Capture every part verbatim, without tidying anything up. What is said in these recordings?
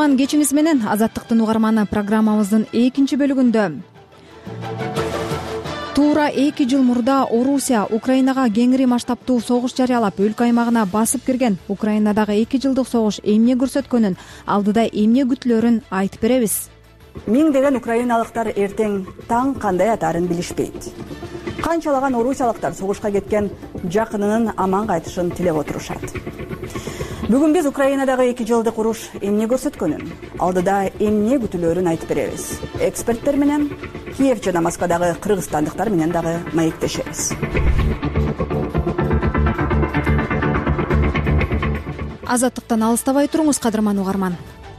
кутман кечиңиз менен. Азаттыктын угарманы программабыздын экинчи бөлүгүндө туура эки жыл мурда Орусия Украинага кеңири масштабтуу согуш жарыялап, өлкө аймагына басып кирген. Украинадагы эки жылдык согуш эмне көрсөткөнүн, алдыда эмне күтүлөрүн айтып беребиз. Миңдеген украиналыктар эртең таң кандай атарын билишпейт. Канчалаган орусиялыктар согушка кеткен жакынынын аман кайтышын тилеп отурушат. Бүгүн биз Украинадагы эки жылдык уруш эмне көрсөткөнүн, алдыда эмне күтүлөрүн айтып беребиз. Эксперттер менен, Киев жана Москвадагы кыргызстандыктар менен дагы маектешебиз. Азаттыктан алыстабай туруңуз, кадырман угарман.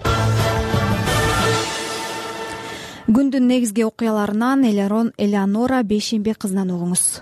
Күндүн негизги окуяларынан Элеонора Бейшембек кызынан угуңуз.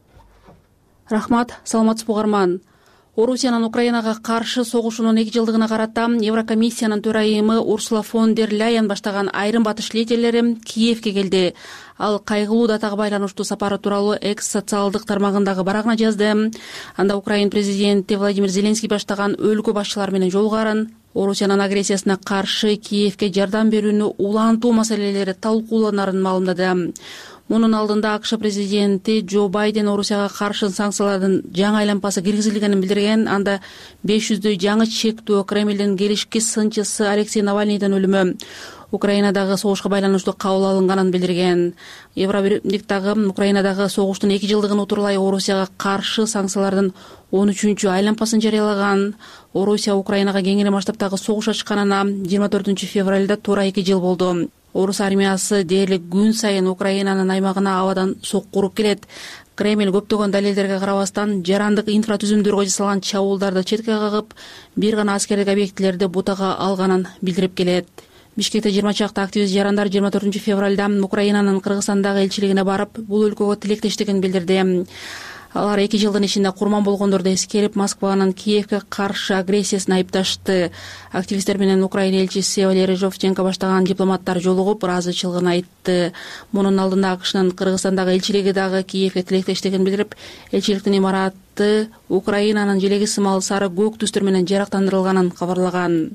Рахмат, саламатсызбы угарман. Орусиянын Украинага каршы согушунун эки жылдыгына карата Еврокомиссиянын төрайымы Урсула фон дер Ляйен баштаган айрым батыш лидерлери Киевке келди. Ал кайгылуу датага байланыштуу сапары тууралуу экс социалдык тармагындагы барагына жазды. Анда Украин президенти Владимир Зеленский баштаган өлкө башчылары менен жолугарын, Орусиянын агрессиясына каршы Киевке жардам берүүнү улантуу маселелери талкууланарын маалымдады. Мунун алдында АКШ президенти Джо Байден Орусияга каршы санкциялардын жаңы айлампасы киргизилгенин билдирген. Анда беш жүздөй жаңы чектөө, Кремлдин келишки сынчысы Алексей Навальныйдын өлүмү, Украинадагы согушка байланыштуу кабыл алынганын билдирген. Евробиримдик дагы Украинадагы согуштун эки жылдыгын утурлай Орусияга каршы санкциялардын он үчүнчү айлампасын жарыялаган. Орусия Украинага кеңири масштабтагы согуш ачканына жыйырма төртүнчү февралда туура эки жыл болду. Орус армиясы дээрлик күн сайын Украинанын аймагына абадан сокку уруп келет. Кремль көптөгөн далилдерге карабастан жарандык инфратүзүмдөргө жасалган чабуулдарды четке кагып, бир гана аскердик объектилерди бутага алганын билдирип келет. Бишкекте жыйырма чакты активист жарандар жыйырма төртүнчү февралда Украинанын Кыргызстандагы элчилигине барып, бул өлкөгө тилектештигин билдирди. Алар эки жылдын ичинде курман болгондорду эскерип, Москванын Киевке каршы агрессиясын айыпташты. Активисттер менен Украина элчиси Валерий Жовченко баштаган дипломаттар жолугуп, ыраазычылыгын айтты. Мунун алдында АКШнын Кыргызстандагы элчилиги дагы Киевке тилектештигин билдирип, элчиликтин имараты Украинанын желеги сымал сары көк түстөр менен жарактандырылганын кабарлаган.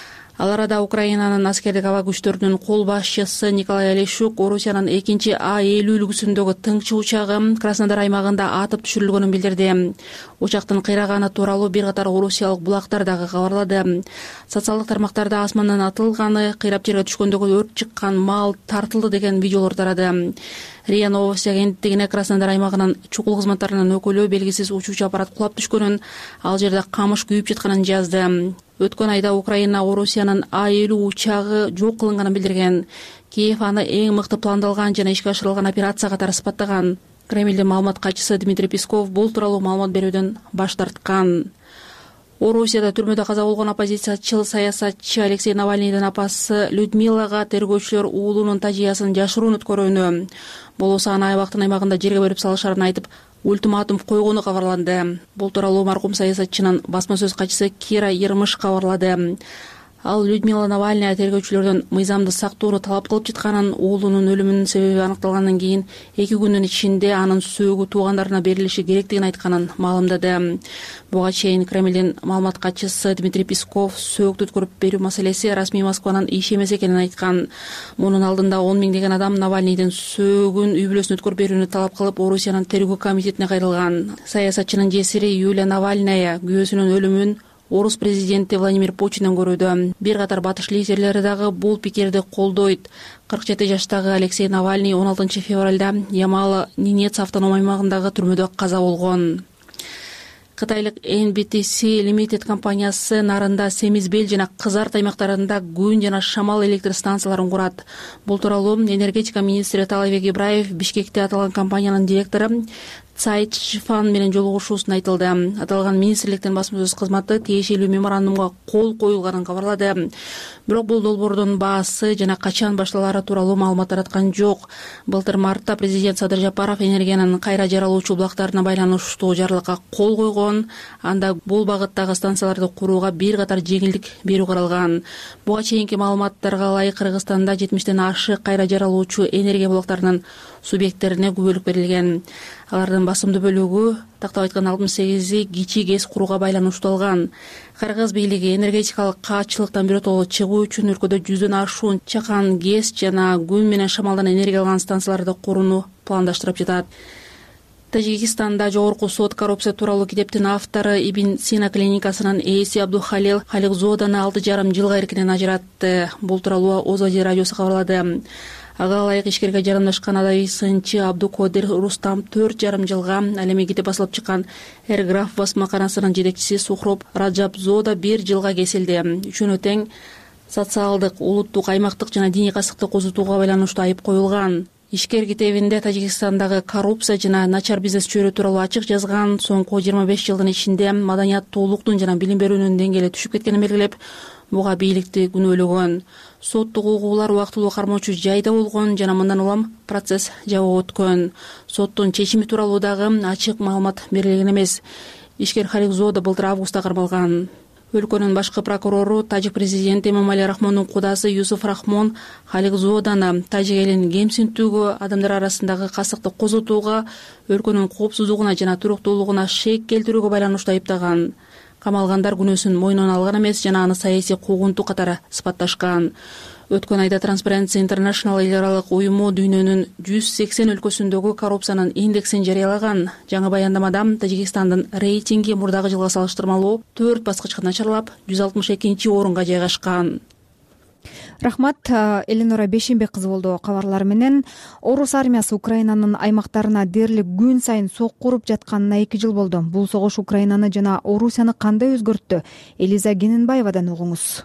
Ал арада Украинанын аскердик аба күчтөрүнүн кол башчысы Николай Олещук Орусиянын экинчи А элүү үлгүсүндөгү тыңчы учагы Краснодар аймагында атып түшүрүлгөнүн билдирди. Учактын кыйраганы тууралуу бир катар орусиялык булактар дагы кабарлады. Социалдык тармактарда асмандан атылганы, кыйрап жерге түшкөндөгү өрт чыккан, мал тартылды деген видеолор тарады. РИА Новости агенттигине Краснодар аймагынын чукул кызматтарынын өкүлү белгисиз учуучу аппарат кулап түшкөнүн, ал жерде камыш күйүп жатканын жазды. Өткөн айда Украина Орусиянын А элүү учагы жок кылынганын билдирген. Киев аны эң мыкты пландалган жана ишке ашырылган операция катары сыпаттаган. Кремлдин маалымат катчысы Дмитрий Песков бул тууралуу маалымат берүүдөн баш тарткан. Орусияда түрмөдө каза болгон оппозициячыл саясатчы Алексей Навальныйдын апасы Людмилага тергөөчүлөр уулунун тажыясын жашыруун өткөрүүнү, болбосо аны айбактын аймагында жерге берип салышарын айтып, ультиматум койгону кабарланды. Бул тууралуу маркум саясатчынын басма сөз катчысы Кира Ермыш кабарлады. Ал Людмила Навальная тергөөчүлөрдөн мыйзамды сактоону талап кылып жатканын, уулунун өлүмүнүн себеби аныкталгандан кийин эки күндүн ичинде анын сөөгү туугандарына берилиши керектигин айтканын маалымдады. Буга чейин Кремлдин маалымат катчысы Дмитрий Песков сөөгү өткөрүп берүү маселеси расмий Москванын иши эмес экенин айткан. Мунун алдында он миңдеген адам Навальныйдын сөөгүн үй бүлөсүнө өткөрүп берүүнү талап кылып Орусиянын тергөө комитетине кайрылган. Саясатчынын жесири Юлия Навальная күйөөсүнүн өлүмүн Орус президенти Владимир Путинден көрүүдө. Бир катар батыш лидерлери дагы бул пикирди колдойт. кырк жети жаштагы Алексей Навальный он алтынчы февралда Ямало-Ненец автоном аймагындагы түрмөдө каза болгон. Кытайлык Эн Би Ти Си Limited компаниясы Нарында, Семизбел жана Кызарт аймактарында күн жана шамал электр станцияларын курат. Бул тууралуу энергетика министри Таалайбек Ибраев Бишкекте аталган компаниянын директору Цайт Шифан менен жолугушуусунда айтылды. Аталган министрликтин басма сөз кызматы тиешелүү меморандумга кол коюлганын кабарлады. Бирок бул долбоордун баасы жана качан башталары тууралуу маалымат тараткан жок. Былтыр мартта президент Садыр Жапаров энергиянын кайра жаралуучу булактарына байланыштуу жарлыкка кол койгон. Анда бул багыттагы станцияларды курууга бир катар жеңилдик берүү каралган. Буга чейинки маалыматтарга ылайык Кыргызстанда жетимиштен ашык кайра жаралуучу энергия булактарынын субъекттерине күбөлүк берилген. Алардын басымдуу бөлүгү, тактап айтканда алтымыш сегизи кичи гэс курууга байланыштуу алган. Кыргыз бийлиги энергетикалык каатчылыктан биротоло чыгуу үчүн өлкөдө жүздөн ашуун чакан гэс жана күн менен шамалдан энергия алган станцияларды курууну пландаштырып жатат. Тажикистанда жогорку сот коррупция тууралуу китептин автору Ибн Сина клиникасынын ээси Абдухалил Халикзоданы алты жарым жылга эркинен ажыратты. Бул тууралуу Оз Азия радиосу кабарлады. Ага ылайык ишкерге жарандашкан адаби сынчы Абдукодир Рустам төрт жарым жылга, ал эми китеп басылып чыккан Эрграф басмаканасынын жетекчиси Сухроб Раджабзода бир жылга кесилди. Үчөөнө тең социалдык, улуттук, аймактык жана диний касыкты козутууга байланыштуу айып коюлган. Ишкер китебинде Тажикстандагы коррупция жана начар бизнес чөйрө тууралуу ачык жазган. Соңку жыйырма беш жылдын ичинде маданияттуулуктун жана билим берүүнүн деңгээли түшүп кеткенин белгилеп, буга бийликти күнөөлөгөн. Соттук угуулар убактылуу кармоочу жайда болгон жана мындан улам процесс жабык өткөн. Соттун чечими тууралуу дагы ачык маалымат берилген эмес. Ишкер Халикзода былтыр августта кармалган. Өлкөнүн башкы прокурору тажик президенти Эмомали Рахмондун кудасы Юсуф Рахмон Халикзоданы тажик элин кемсинтүүгө, адамдар арасындагы касыкты козутууга, өлкөнүн коопсуздугуна жана туруктуулугуна шек келтирүүгө байланыштуу айыптаган. Камалгандар күнөөсүн мойнуна алган эмес жана аны саясий куугунтук катары сыпатташкан. Өткөн айда Transparency International эл аралык уюму дүйнөнүн жүз сексен өлкөсүндөгү коррупциянын индексин жарыялаган. Жаңы баяндамада Тажикстандын рейтинги мурдагы жылга салыштырмалуу төрт баскычка начарлап, жүз алтымыш экинчи орунга жайгашкан. Рахмат, Эленора Бешимбек кызы болду кабарлары менен. Орус армиясы Украинанын аймактарына дээрлик күн сайын соккуруп жатканына эки жыл болду. Бул согуш Украинаны жана Орусияны кандай өзгөрттү? Элиза Гененбаевадан угуңуз.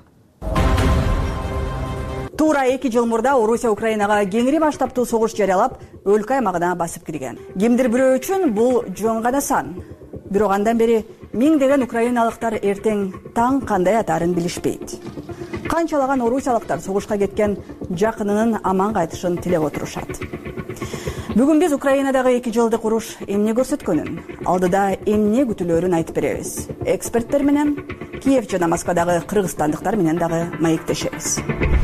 Туура эки жыл мурда Орусия Украинага кеңири масштабтуу согуш жарыялап, өлкө аймагына басып кирген. Кимдир бирөө үчүн бул жөн гана сан. Бирок андан бери миңдеген украиналыктар эртең таң кандай атарын билишпейт. Канчалаган орусиялыктар согушка кеткен жакынынын аман кайтышын тилеп отурушат. Бүгүн биз Украинадагы эки жылдык уруш эмне көрсөткөнүн, алдыда эмне күтүлөрүн айтып беребиз. Эксперттер менен, Киев жана Москвадагы кыргызстандыктар менен дагы маектешебиз.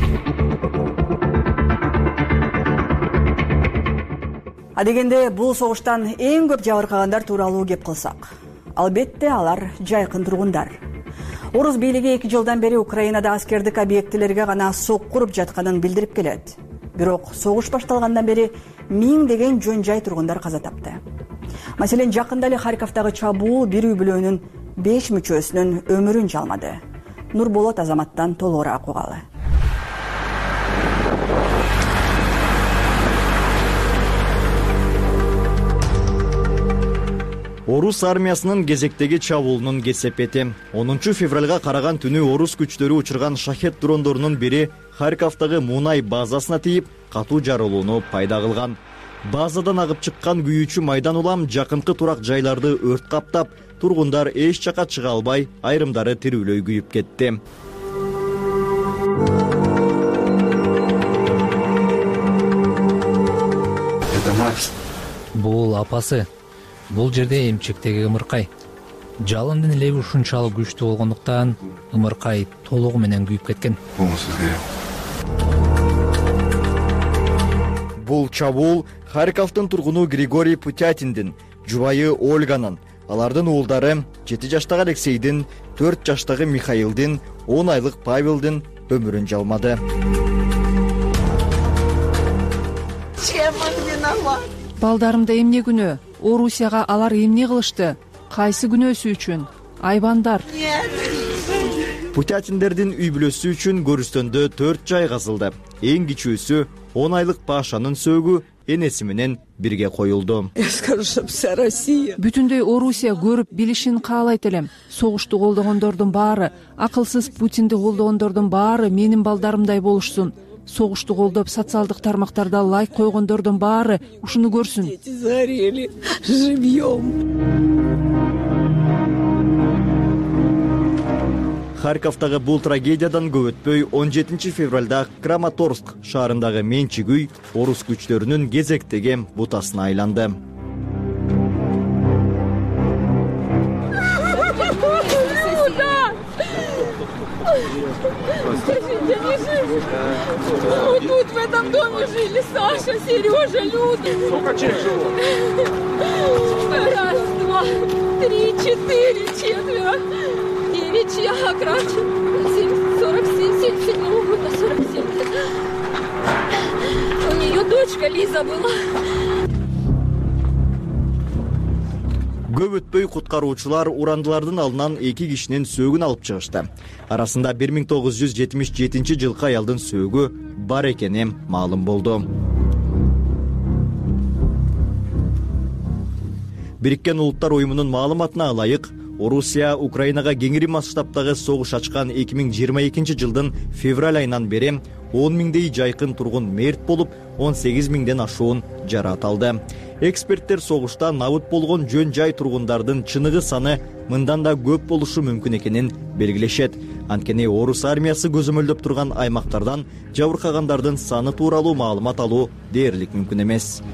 Адегенде бул согуштан эң көп жабыркагандар тууралуу кеп кылсак, албетте алар жайкын тургундар. Орус бийлиги эки жылдан бери Украинада аскердик объектилерге гана соккуруп жатканын билдирип келет. Бирок согуш башталгандан бери миңдеген жөн жай тургундар каза тапты. Маселен, жакында эле Харьковдагы чабуул бир үй бүлөнүн беш мүчөсүнүн өмүрүн жалмады. Нурболот Азаматтан толугураак угалы. Орус армиясынын кезектеги чабуулунун кесепети. онунчу февралга караган түнү орус күчтөрү учурган шахет дрондорунун бири Харьковдагы мунай базасына тийип, катуу жарылууну пайда кылган. Базадан агып чыккан күйүүчү майдан улам жакынкы турак жайларды өрт каптап, тургундар эч жака чыга албай, айрымдары тирүүлөй күйүп кетти. Бул апасы. Бул жерде эмчектеги ымыркай. Жалындын леби ушунчалык күчтүү болгондуктан ымыркай толугу менен күйүп кеткен. Бул чабуул Харьковдун тургуну Григорий Путятиндин, жубайы Ольганын, алардын уулдары жети жаштагы Алексейдин, төрт жаштагы Михаилдин, он айлык Павелдин өмүрүн жалмады. Балдарымда эмне күнөө? Орусияга алар эмне кылышты? Кайсы күнөөсү үчүн? Айбандар. Путятиндердин үй бүлөсү үчүн көрүстөндө төрт жай казылды. Эң кичүүсү он айлык Пашанын сөөгү энеси менен бирге коюлду. Бүтүндөй Орусия көрүп билишин каалайт элем. Согушту колдогондордун баары, акылсыз Путинди колдогондордун баары менин балдарымдай болушсун. Согушту колдоп социалдык тармактарда лайк койгондордун баары ушуну көрсүн. Харьковдагы бул трагедиядан көп өтпөй он жетинчи февралда Краматорск шаарындагы менчик үй орус күчтөрүнүн кезектеги бутасына айланды. Вот тут в этом доме жили Саша, Сережа, Люда. Сколько человек жило? Раз, два, три, четыре, четверо, девять, я крат. сорок семь, семьдесят седьмого года, сорок семь. У нее дочка Лиза была. Көп өтпөй куткаруучулар урандылардын алдынан эки кишинин сөөгүн алып чыгышты. Арасында бир миң тогуз жүз жетимиш жетинчи жылкы аялдын сөөгү бар экени маалым болду. Бириккен Улуттар уюмунун маалыматына ылайык, Орусия Украинага кеңири масштабтагы согуш ачкан эки миң жыйырма экинчи жылдын февраль айынан бери он миңдей жайкын тургун мерт болуп, он сегиз миңден ашуун жараат алды. Эксперттер согушта набыт болгон жөн жай тургундардын чыныгы саны мындан да көп болушу мүмкүн экенин белгилешет. Анткени орус армиясы көзөмөлдөп турган аймактардан жабыркагандардын саны тууралуу маалымат алуу дээрлик мүмкүн эмес.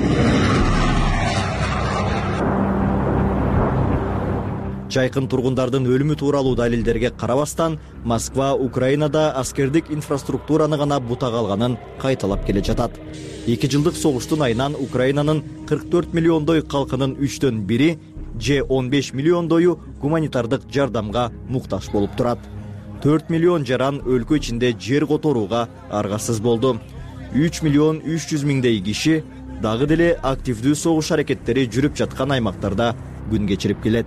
Жайкын тургундардын өлүмү тууралуу далилдерге карабастан, Москва Украинада аскердик инфраструктураны гана бутак алганын кайталап келе жатат. эки жылдык согуштун айынан Украинанын кырк төрт миллиондой калкынын үчтөн бири же он беш миллиондою гуманитардык жардамга муктаж болуп турат. төрт миллион жаран өлкө ичинде жер которууга аргасыз болду. үч миллион үч жүз миңдей киши дагы деле активдүү согуш аракеттери жүрүп жаткан аймактарда күн кечирип келет.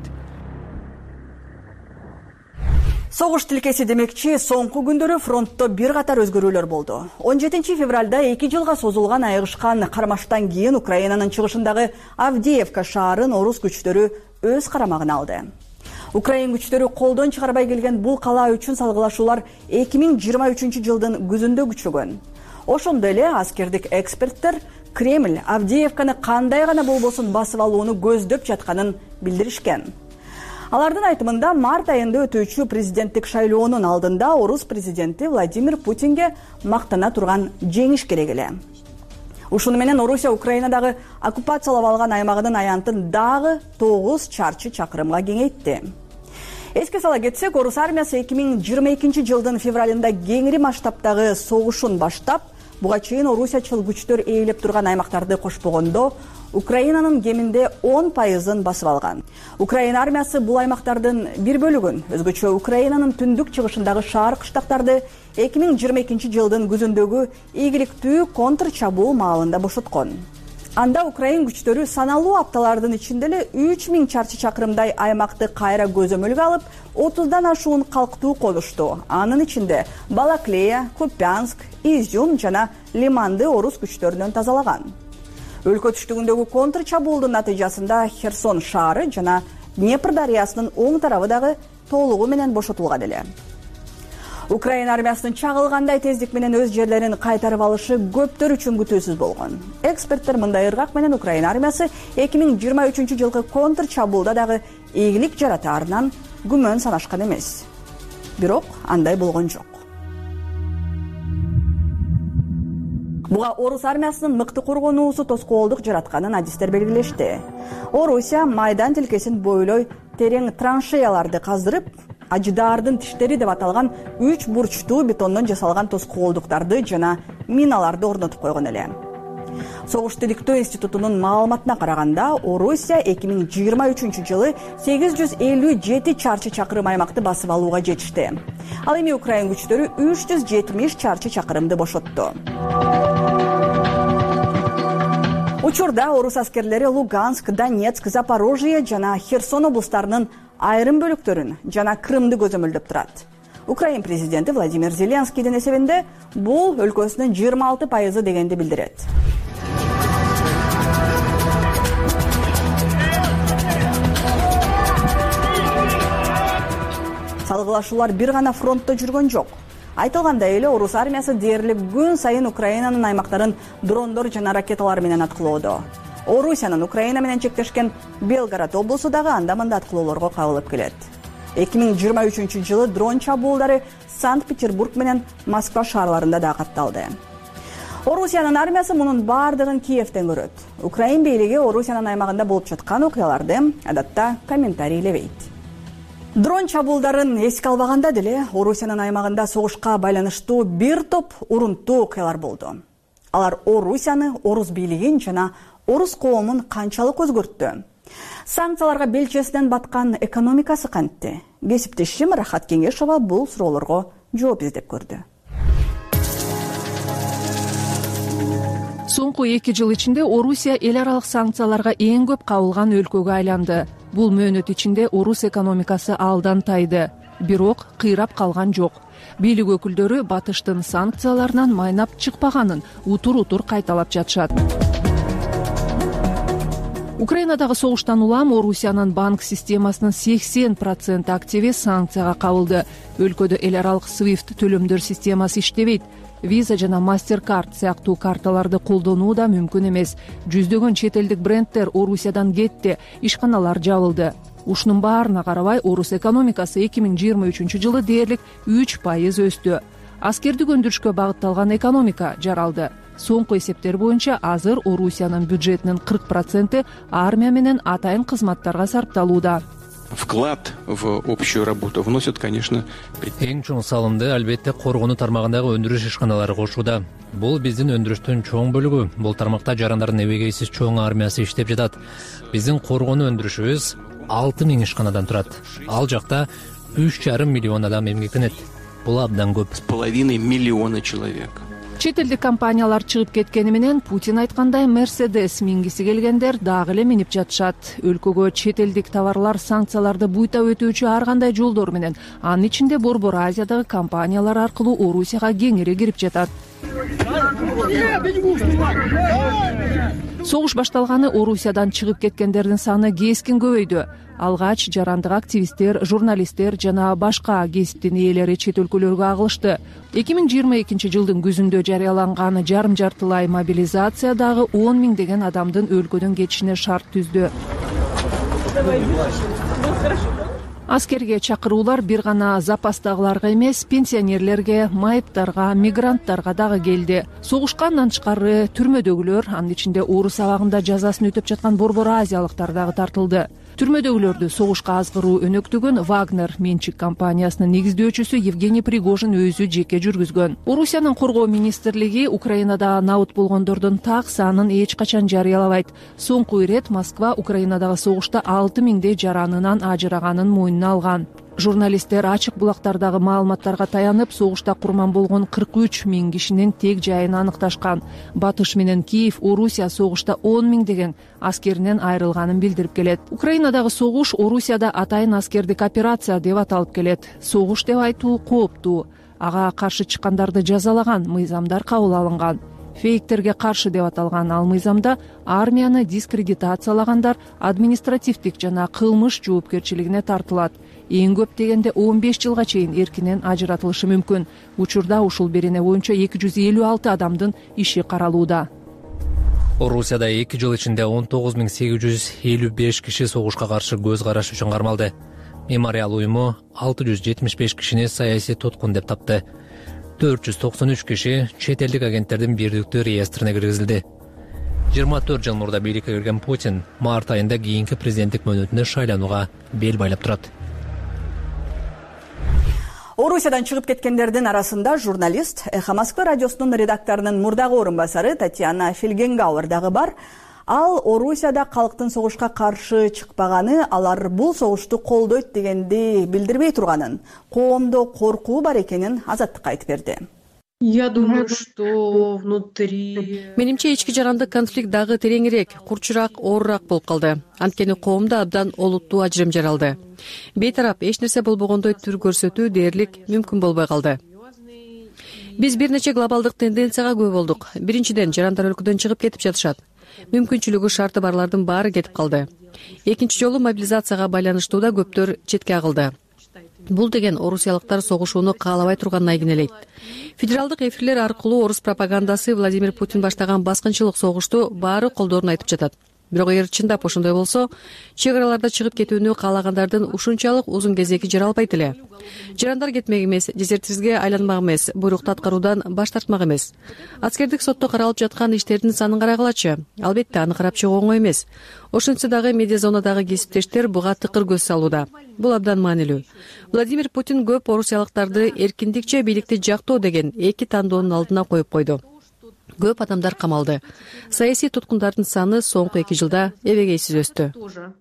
Согуш тилкеси демекчи, соңку күндөрү фронтто бир катар өзгөрүүлөр болду. он жетинчи февралда эки жылга созулган айыгышкан кармаштан кийин Украинанын чыгышындагы Авдеевка шаарын орус күчтөрү өз карамагына алды. Украин күчтөрү колдон чыгарбай келген бул кала үчүн салгылашуулар эки миң жыйырма үчүнчү жылдын күзүндө күчөгөн. Ошондой эле аскердик эксперттер Кремль Авдеевканы кандай гана болбосун басып алууну көздөп жатканын билдиришкен. Алардын айтымында март айында өтүүчү президенттик шайлоонун алдында орус президенти Владимир Путинге мактана турган жеңиш керек эле. Ушуну менен Орусия Украинадагы оккупациялап алган аймагынын аянтын дагы тогуз чарчы чакырымга кеңейтти. Эске сала кетсек, орус армиясы эки миң жыйырма экинчи жылдын февралында кеңири масштабтагы согушун баштап, буга чейин орусиячыл күчтөр ээлеп турган аймактарды кошпогондо Украинанын кеминде он пайызын басып алган. Украина армиясы бул аймактардын бир бөлүгүн, өзгөчө Украинанын түндүк чыгышындагы шаар кыштактарды эки миң жыйырма экинчи жылдын күзүндөгү ийгиликтүү контр чабуу маалында бошоткон. Анда Украин күчтөрү саналуу апталардын ичинде эле үч миң чарчы чакырымдай аймакты кайра көзөмөлгө алып, отуздан ашуун калктуу конушту. Анын ичинде Балаклея, Купянск, Изюм жана Лиманды орус күчтөрүнөн тазалаган. Өлкө түштүгүндөгү контр чабуулдун натыйжасында Херсон шаары жана Днепр дарыясынын оң тарабы дагы толугу менен бошотулган эле. Украина армиясынын чагылгандай тездик менен өз жерлерин кайтарып алышы көптөр үчүн күтүүсүз болгон. Эксперттер мындай ыргак менен Украина армиясы эки миң жыйырма үчүнчү жылкы контр чабуулда дагы ийгилик жаратаарынан күмөн санашкан эмес. Бирок андай болгон жок. Буга орус армиясынын мыкты коргонуусу тоскоолдук жаратканын адистер белгилешти. Орусия майдан тилкесин бойлой терең траншеяларды каздырып, ажыдаардын тиштери деп аталган үч бурчтуу бетондон жасалган тоскоолдуктарды жана миналарды орнотуп койгон эле. Согуш тиликтөө институтунун маалыматына караганда, Орусия эки миң жыйырма үчүнчү жылы сегиз жүз элүү жети чарчы чакырым аймакты басып алууга жетишти. Ал эми Украин күчтөрү үч жүз жетимиш чарчы чакырымды бошотту. Учурда орус аскерлери Луганск, Донецк, Запорожье жана Херсон облустарынын айрым бөлүктөрүн жана Крымды көзөмөлдөп турат. Украин президенти Владимир Зеленскийдин эсебинде бул өлкөсүнүн жыйырма алты пайызы дегенди билдирет. Салгылашуулар бир гана фронтто жүргөн жок. Айтылгандай эле орус армиясы дээрлик күн сайын Украинанын аймактарын дрондор жана ракеталар менен аткылоодо. Орусиянын Украина менен чектешкен Белгород облусу дагы анда-мында аткылоолорго кабылып келет. эки миң жыйырма үчүнчү жылы дрон чабуулдары Санкт-Петербург менен Москва шаарларында да катталды. Орусиянын армиясы мунун бардыгын Киевден көрөт. Украин бийлиги Орусиянын аймагында болуп жаткан окуяларды адатта комментарийлебейт. Дрон чабуулдарын эске албаганда деле Орусиянын аймагында согушка байланыштуу бир топ урунттуу окуялар болду. Алар Орусияны, орус бийлигин жана орус коомун канчалык өзгөрттү? Санкцияларга белчесинен баткан экономикасы кантти? Кесиптешим Рахат Кеңешова бул суроолорго жооп издеп көрдү. Соңку эки жыл ичинде Орусия эл аралык санкцияларга эң көп кабылган өлкөгө айланды. Бул мөөнөт ичинде Орус экономикасы алдан тайды. Бирок кыйрап калган жок. Бийлик өкүлдөрү батыштын санкцияларынан майнап чыкпаганын утур-утур кайталап жатышат. Украинадагы согуштан улам Орусиянын банк системасынын сексен процент активи санкцияга кабылды. Өлкөдө эл аралык свифт төлөмдөр системасы иштебейт. Виза жана MasterCard сыяктуу карталарды колдонуу да мүмкүн эмес. Жүздөгөн чет элдик бренддер Орусиядан кетти, ишканалар жабылды. Ушунун баарына карабай, Орус экономикасы эки миң жыйырма үчүнчү жылы дээрлик үч пайыз өстү. Аскердик өндүрүшкө багытталган экономика жаралды. Соңку эсептер боюнча азыр Орусиянын бюджетинин кырк проценти армия менен атайын кызматтарга сарпталууда. Вклад в общую работу вносят, конечно, эң чоң салымды албетте коргонуу тармагындагы өндүрүш ишканалары кошууда. Бул биздин өндүрүштүн чоң бөлүгү. Бул тармакта жарандардын эбегейсиз чоң армиясы иштеп жатат. Биздин коргонуу өндүрүшүбүз алты миң ишканадан турат. Ал жакта үч жарым миллион адам эмгектенет. Бул абдан көп. С половиной миллиона человек. Чет элдик компаниялар чыгып кеткени менен Путин айткандай Мерседес мингиси келгендер дагы эле минип жатышат. Өлкөгө чет элдик товарлар санкцияларды буйта өтүүчү ар кандай жолдор менен, анын ичинде Борбор Азиядагы компаниялар аркылуу Орусияга кеңири кирип жатат. Согуш башталганы Орусиядан чыгып кеткендердин саны кескин көбөйдү. Алгач жарандык активисттер, журналисттер жана башка кесиптин ээлери чет өлкөлөргө агылышты. эки миң жыйырма экинчи жылдын күзүндө жарыяланган жарым жартылай мобилизация дагы он миңдеген адамдын өлкөдөн кетишине шарт түздү. Аскерге чакыруулар бир гана запастагыларга эмес, пенсионерлерге, майыптарга, мигранттарга дагы келди. Согушкандан тышкары түрмөдөгүлөр, анын ичинде Орус абагында жазасын өтөп жаткан Борбор Азиялыктар дагы тартылды. Түрмөдөгүлөрдү согушка азгыруу өнөктүгүн Вагнер менчик компаниясынын негиздөөчүсү Евгений Пригожин өзү жеке жүргүзгөн. Орусиянын коргоо министрлиги Украинада набыт болгондордун так санын эч качан жарыялабайт. Соңку ирет Москва Украинадагы согушта алты миңдей жаранынан ажыраганын мойнуна алган. Журналисттер ачык булактардагы маалыматтарга таянып, согушта курман болгон кырк үч миң кишинин тег жайын аныкташкан. Батыш менен Киев Орусия согушта он миңдеген аскеринен айрылганын билдирип келет. Украинадагы согуш Орусияда атайын аскердик операция деп аталып келет. Согуш деп айтуу кооптуу. Ага каршы чыккандарды жазалаган мыйзамдар кабыл алынган. Фейктерге каршы деп аталган ал мыйзамда армияны дискредитациялагандар административдик жана кылмыш жоопкерчилигине тартылат. Эң көп дегенде он беш жылга чейин эркинен ажыратылышы мүмкүн. Учурда ушул берене боюнча эки жүз элүү алты адамдын иши каралууда. Орусияда эки жыл ичинде он тогуз миң сегиз жүз элүү беш киши согушка каршы көз караш үчүн кармалды. Мемориал уюму алты жүз жетимиш беш кишини саясий туткун деп тапты. төрт жүз токсон үч киши чет элдик агенттердин бирдиктүү реестрине киргизилди. жыйырма төрт жыл мурда бийликке кирген Путин март айында кийинки президенттик мөөнөтүнө шайланууга бел байлап турат. Орусиядан чыгып кеткендердин арасында журналист, Эхо Москвы радиосунун редакторунун мурдагы орун басары Татьяна Фельгенгауэр дагы бар. Ал Орусияда калктын согушка каршы чыкпаганы, алар бул согушту колдойт дегенди билдирбей турганын, коомдо коркуу бар экенин Азаттыкка айтып берди. Я думаю, что внутри... Менимче ички жарандык конфликт дагы тереңирээк, курчураак, оорураак болуп калды. Анткени коомдо абдан олуттуу ажырым жаралды. Бейтарап эч нерсе болбогондой түр көрсөтүү дээрлик мүмкүн болбой калды. Биз бир нече глобалдык тенденцияга күбө болдук. Биринчиден, жарандар өлкөдөн чыгып кетип жатышат. Мүмкүнчүлүгү шарты барлардын баары кетип калды. Экинчи жолу мобилизацияга байланыштуу да көптөр четке агылды. Бул деген орусиялыктар согушууну каалабай турганын айгинелейт. Федералдык эфирлер аркылуу орус пропагандасы Владимир Путин баштаган баскынчылык согушту баары колдоорун айтып жатат. Бирок эгер чындап ошондой болсо, чек араларда чыгып кетүүнү каалагандардын ушунчалык узун кезеки жаралбайт эле. Жарандар кетмек эмес, дезертирге айланмак эмес, буйрукту аткаруудан баш тартмак эмес. Аскердик сотто каралып жаткан иштердин санын карагылачы. Албетте аны карап чыгуу оңой эмес. Ошентсе дагы медиа зонадагы кесиптештер буга тыкыр көз салууда. Бул абдан маанилүү. Владимир Путин көп орусиялыктарды эркиндикче бийликти жактоо деген эки тандоонун алдына коюп койду. көп адамдар камалды. Саясий туткундардын саны соңку эки жылда эбегейсиз өстү.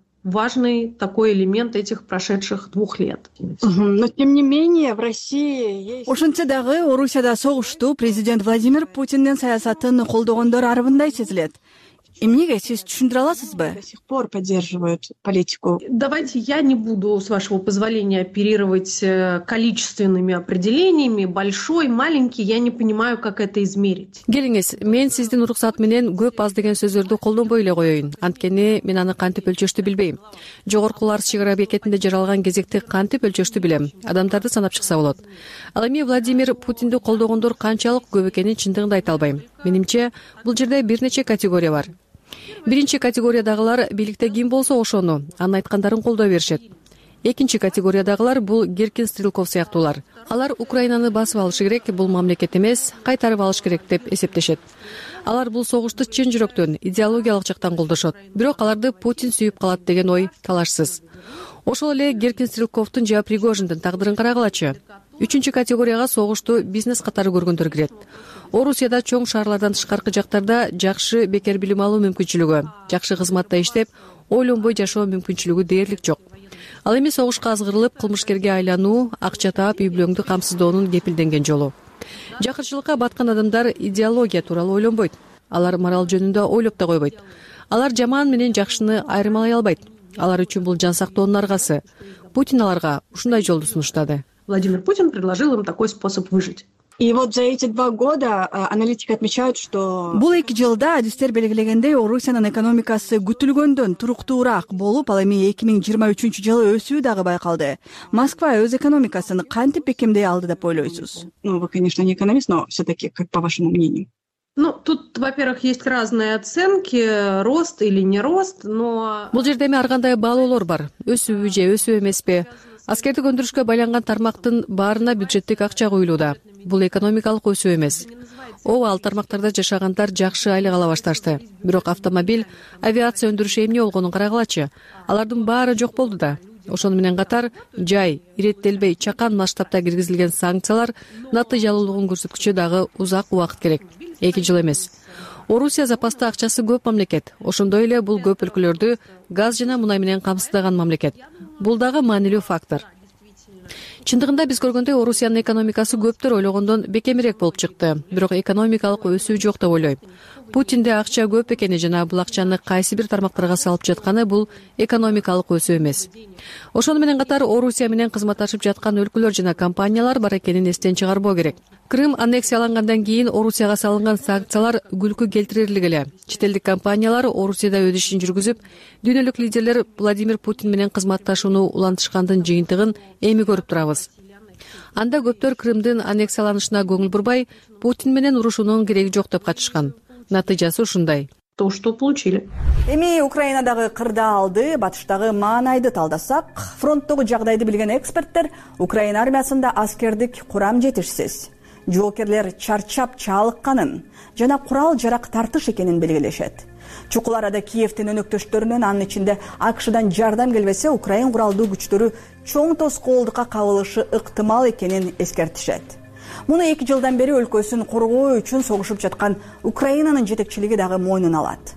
Важный такой элемент этих прошедших двух лет. Но тем не менее в России есть... Ошентсе дагы Орусияда согушту президент Владимир Путиндин саясатын колдогондор арыбындай сезилет. Эмнеге сиз түшүндүрө аласызбы? До сих пор поддерживают политику. Давайте я не буду, с вашего позволения, оперировать количественными определениями. Большой, маленький, я не понимаю, как это измерить. Келиңиз, мен сиздин уруксат менен көп аз деген сөздөрдү колдонбой эле коеюн. Анткени мен аны кантип өлчөштү билбейм. Жогоркулар чек ара бекетинде жаралган кезекти кантип өлчөштү билем. Адамдарды санап чыкса болот. Ал эми Владимир Путинди колдогондор канчалык көп экенин чындыгында айта албайм. Менимче, бул жерде бир нече категория бар. Биринчи категориядагылар бийликте ким болсо ошону, анын айткандарын колдой беришет. Экинчи категориядагылар бул Геркин Стрелков сыяктуулар. Алар Украинаны басып алышы керек, бул мамлекет эмес, кайтарып алыш керек деп эсептешет. Алар бул согушту чын жүрөктөн, идеологиялык жактан колдошот. Бирок аларды Путин сүйүп калат деген ой талашсыз. Ошол эле Геркин Стрелковдун жана Пригожиндин тагдырын карагалачы. Үчүнчү категорияга согушту бизнес катары көргөндөр кирет. Орусияда чоң шаарлардан тышкаркы жактарда жакшы бекер билим алуу мүмкүнчүлүгү, жакшы кызматта иштеп, ойлонбой жашоо мүмкүнчүлүгү дээрлик жок. Ал эми согушка азгырылып, кылмышкерге айлануу, акча таап, үй бүлөңдү камсыздоонун кепилденген жолу. Жакырчылыкка баткан адамдар идеология тууралуу ойлонбойт. Алар мораль жөнүндө ойлоп да койбойт. Алар жаман менен жакшыны айырмалай албайт. Алар үчүн бул жан сактоонун аргасы. Путин аларга ушундай жолду сунуштады. Владимир Путин предложил им такой способ выжить. И вот за эти два года аналитики отмечают, что... Бул эки жылда адистер белгилегендей Орусиянын экономикасы күтүлгөндөн туруктуураак болуп, ал эми эки миң жыйырма үчүнчү жылы өсүү дагы байкалды. Москва өз экономикасын кантип бекемдей алды деп ойлойсуз? Ну, вы, конечно, не экономист, но все-таки, как по вашему мнению? Ну, тут, во-первых, есть разные оценки, рост или не рост, но... Бул жерде эми ар кандай баалоолор бар. Өсүүбү же өсүү эмеспи? Аскердик өндүрүшкө байланган тармактын баарына бюджеттик акча коюлууда. Бул экономикалык өсүү эмес. Ооба, ал тармактарда жашагандар жакшы айлык ала башташты. Бирок автомобиль, авиация өндүрүшү эмне болгонун карагалачы. Алардын баары жок болду да. Ошону менен катар жай, иреттелбей, чакан масштабта киргизилген санкциялар натыйжалуулугун көрсөткүчө дагы узак убакыт керек. Эки жыл эмес. Орусия запаста акчасы көп мамлекет. Ошондой эле бул көп өлкөлөрдү газ жана мунай менен камсыздаган мамлекет. Бул дагы маанилүү фактор. Чындыгында биз көргөндөй Орусиянын экономикасы көптөр ойлогондон бекемирээк болуп чыкты. Бирок экономикалык өсүү жок деп ойлойм. Путинде акча көп экени жана бул акчаны кайсы бир тармактарга салып жатканы бул экономикалык өсүү эмес. Ошону менен катар Орусия менен кызматташып жаткан өлкөлөр жана компаниялар бар экенин эстен чыгарбоо керек. Крым аннексиялангандан кийин Орусияга салынган санкциялар күлкү келтирирлик эле. Чет элдик компаниялар Орусияда өз ишин жүргүзүп, дүйнөлүк лидерлер Владимир Путин менен кызматташууну улантышкандын жыйынтыгын эми көрүп турабыз. Анда көптөр Крымдын аннексияланышына көңүл бурбай, Путин менен урушуунун кереги жок деп качышкан. Натыйжасы ушундай. То, что получили. Эми Украинадагы кырдаалды, батыштагы маанайды талдасак, фронттогу жагдайды билген эксперттер Украина армиясында аскердик курам жетишсиз, жоокерлер чарчап чалыкканын жана курал жарак тартыш экенин белгилешет. Чукул арада Киевдин өнөктөштөрүнөн, анын ичинде АКШдан жардам келбесе, Украин куралдуу күчтөрү чоң тоскоолдукка кабылышы ыктымал экенин эскертишет. Муну эки жылдан бери өлкөсүн коргоо үчүн согушуп жаткан Украинанын жетекчилиги дагы мойнуна алат.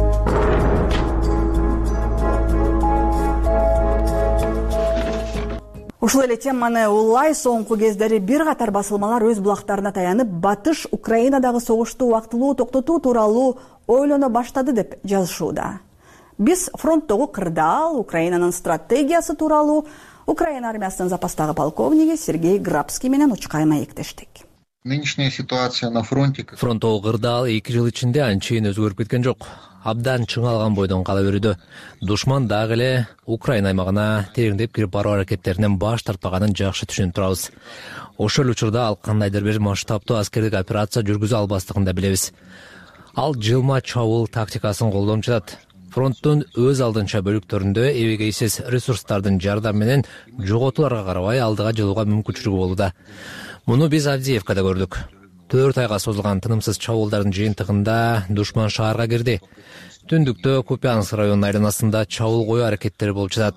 Ушул эле теманы улай соңку кездери бир катар басылмалар өз булактарына таянып, батыш Украинадагы согушту убактылуу токтотуу тууралуу ойлоно баштады деп жазышууда. Биз фронттогу кырдаал, Украинанын стратегиясы тууралуу Украина армиясынын запастагы полковниги Сергей Грабский менен учкай маектештик. Нынешняя ситуация на фронте... Фронттогу кырдаал эки жыл ичинде анчейин өзгөрүп кеткен жок. Абдан чыңалган бойдон кала берүүдө. Душман дагы эле Украина аймагына тереңдеп кирип баруу аракеттеринен баш тартпаганын жакшы түшүнүп турабыз. Ошол учурда ал кандайдыр бир масштабтуу аскердик операция жүргүзө албастыгын да билебиз. Ал жылма чабуул тактикасын колдонуп жатат. Фронттун өз алдынча бөлүктөрүндө эбегейсиз ресурстардын жардамы менен жоготууларга карабай алдыга жылууга мүмкүнчүлүгү болууда. Муну биз Авдеевкада көрдүк. Төрт айга созулган тынымсыз чабуулдардын жыйынтыгында душман шаарга кирди. Түндүктө Купянск районунун айланасында чабуул коюу аракеттери болуп жатат.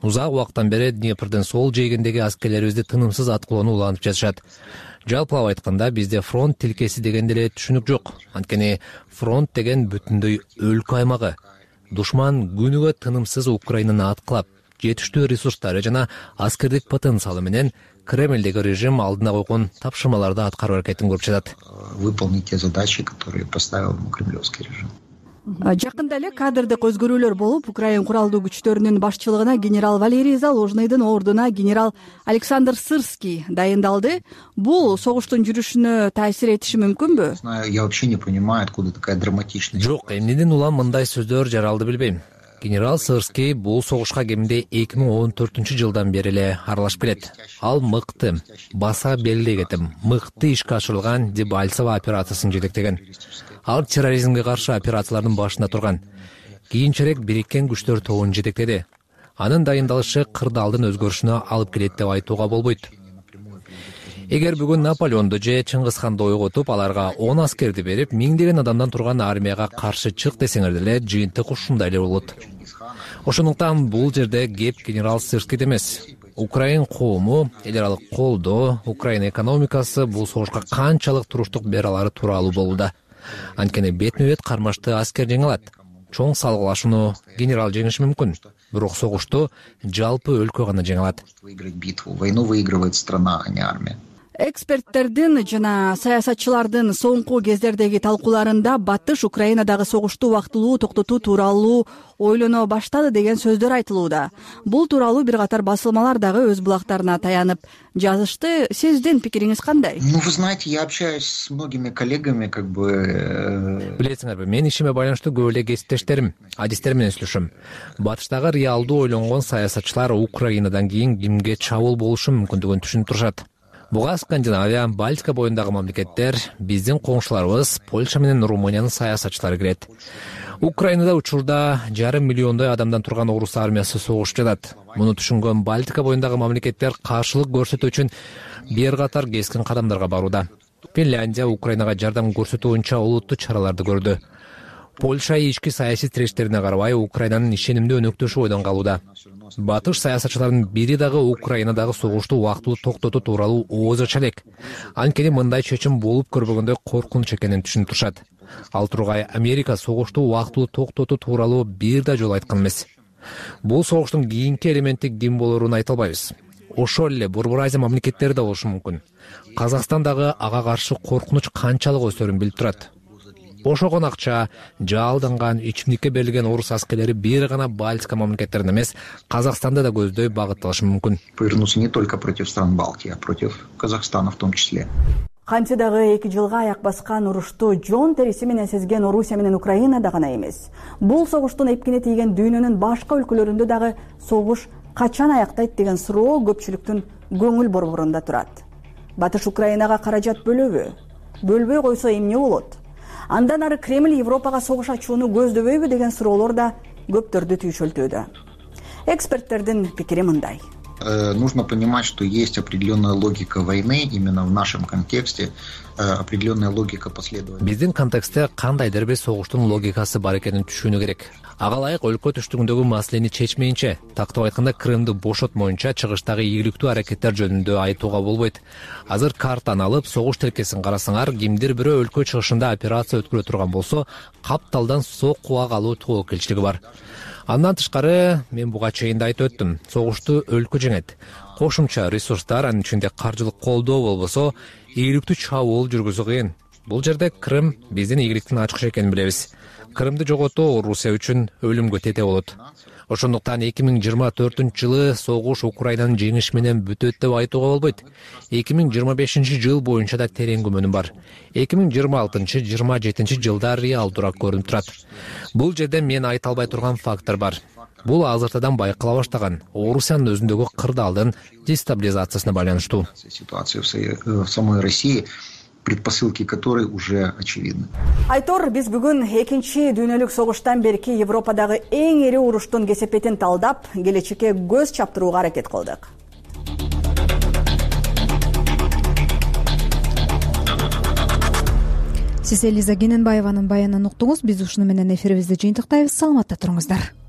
узак убакыттан бери Днепрдин сол жээгиндеги аскерлерибизди тынымсыз аткылоону улантып жатышат. Жалпылап айтканда бизде фронт тилкеси деген деле түшүнүк жок. Анткени фронт деген бүтүндөй өлкө аймагы. Душман күнүгө тынымсыз Украинаны аткылап, жетиштүү ресурстары жана аскердик потенциалы менен Кремлдеги режим алдына койгон тапшырмаларды аткаруу аракетин көрүп жатат. Выполнить те задачи, которые поставил ему кремлевский режим. Жакында эле кадрдык өзгөрүүлөр болуп, Украин куралдуу күчтөрүнүн башчылыгына генерал Валерий Залужныйдын ордуна генерал Александр Сырский дайындалды. Бул согуштун жүрүшүнө таасир этиши мүмкүнбү? Я вообще не понимаю, откуда такая драматичность. Жок, эмнеден улам мындай сөздөр жаралды билбейм. Генерал Сырский бул согушка кеминде эки миң он төртүнчү жылдан бери эле аралашып келет. Ал мыкты, баса белгилей кетем, мыкты ишке ашырылган Дебальцево операциясын жетектеген. Ал терроризмге каршы операциялардын башында турган. Кийинчерээк бириккен күчтөр тобун жетектеди. Анын дайындалышы кырдаалдын өзгөрүшүнө алып келет деп айтууга болбойт. Эгер бүгүн Наполеонду же Чыңгызханды ойготуп, аларга он аскерди берип, миңдеген адамдан турган армияга каршы чык десеңер деле жыйынтык ушундай эле болот. Ошондуктан бул жерде кеп генерал Сырскийде эмес. Украин коому, эл аралык колдоо, Украин экономикасы бул согушка канчалык туруштук бере алары тууралуу болууда. Анткени бетме-бет кармашты аскер жеңе алат. Чоң салгылашууну генерал жеңиши мүмкүн. Бирок согушту жалпы өлкө гана жеңе алат. Войну выигрывает страна, а не армия. Эксперттердин жана саясатчылардын соңку кездердеги талкууларында Батыш Украинадагы согушту убактылуу токтотуу тууралуу ойлоно баштады деген сөздөр айтылууда. Бул тууралуу бир катар басылмалар дагы өз булактарына таянып жазышты. Сиздин пикириңиз кандай? Ну, вы знаете, я общаюсь с многими коллегами, как бы... Билесиңерби, мен ишиме байланыштуу көп эле кесиптештерим, адистер менен сүйлөшөм. Батыштагы реалдуу ойлонгон саясатчылар Украинадан кийин кимге чабуул болушу мүмкүндүгүн түшүнүп турушат. Буга Скандинавия, Балтика боюндагы мамлекеттер, биздин коңшуларыбыз Польша менен Румыниянын саясатчылары кирет. Украинада учурда жарым миллиондой адамдан турган орус армиясы согушуп жатат. Муну түшүнгөн Балтика боюндагы мамлекеттер каршылык көрсөтүү үчүн бир катар кескин кадамдарга барууда. Финляндия Украинага жардам көрсөтүү боюнча олуттуу чараларды көрдү. Польша ички саясий тирештерине карабай Украинанын ишенимдүү өнөктөшү ойдон калууда. Батыш саясатчылардын бири дагы Украинадагы согушту убактылуу токтотуу тууралуу ооз ача элек. Анткени мындай чечим болуп көрбөгөндөй коркунуч экенин түшүнүп турушат. Ал тургай Америка согушту убактылуу токтотуу тууралуу бир да жолу айткан эмес. Бул согуштун кийинки элементи ким болоорун айта албайбыз. Ошол эле Борбор Азия мамлекеттери да болушу мүмкүн. Казакстан дагы ага каршы коркунуч канчалык өсөрүн билип турат. Ошогон акча, жалданган, ичимдикке берилген орус аскерлери бир гана Балтика мамлекеттерине эмес, Казакстанда да көздөй багытталышы мүмкүн. Повернуться не только против стран Балтии, а против Казахстана в том числе. Кантсе дагы эки жылга аяк баскан урушту жон териси менен сезген Орусия менен Украинада гана эмес. Бул согуштун эпкине тийген дүйнөнүн башка өлкөлөрүндө дагы согуш качан аяктайт деген суроо көпчүлүктүн көңүл борборунда турат. Батыш Украинага каражат бөлөбү? Бөлбөй койсо эмне болот? Андан ары Кремль Европага согуш ачууну көздөбөйбү деген суроолор да көптөрдү түйшөлтүүдө. Эксперттердин пикири мындай. Нужно понимать, что есть определенная логика войны именно в нашем контексте, определенная логика последовательности. Биздин контекстте кандайдыр бир согуштун логикасы бар экенин түшүнүү керек. Ага ылайык өлкө түштүгүндөгү маселени чечмейинче, тактап айтканда Крымды бошотмоюнча чыгыштагы ийгиликтүү аракеттер жөнүндө айтууга болбойт. Азыр картаны алып, согуш тилкесин карасаңар, кимдир бирөө өлкө чыгышында операция өткөрө турган болсо, капталдан соккуга калуу тобокелчилиги бар. Андан тышкары, мен буга чейин да айтып өттүм, согушту өлкө жеңет. Кошумча ресурстар, анын ичинде каржылык колдоо болбосо, ийгиликтүү чабуул жүргүзүү кыйын. Бул жерде Крым биздин ийгиликтин ачкычы экенин билебиз. Крымды жоготуу Орусия үчүн өлүмгө тете болот. Ошондуктан эки миң жыйырма төртүнчү жылы согуш Украинанын жеңиши менен бүтөт деп айтууга болбойт. эки миң жыйырма бешинчи жыл боюнча да терең күмөнүм бар. эки миң жыйырма алтынчы жыйырма жетинчи жылда реалдуураак көрүнүп турат. Бул жерде мен айта албай турган фактор бар. Бул азыртадан байкала баштаган Орусиянын өзүндөгү кырдаалдын дестабилизациясына байланыштуу. Ситуация в самой России, предпосылки которой уже очевидны. Айтор, биз бүгүн экинчи дүйнөлүк согуштан берки Европадагы эң ири уруштун кесепетин талдап, келечекке көз чаптырууга аракет кылдык. Сиз Элиза Кененбаеванын баянын уктуңуз. Биз ушуну менен эфирибизди жыйынтыктайбыз. Саламатта туруңуздар.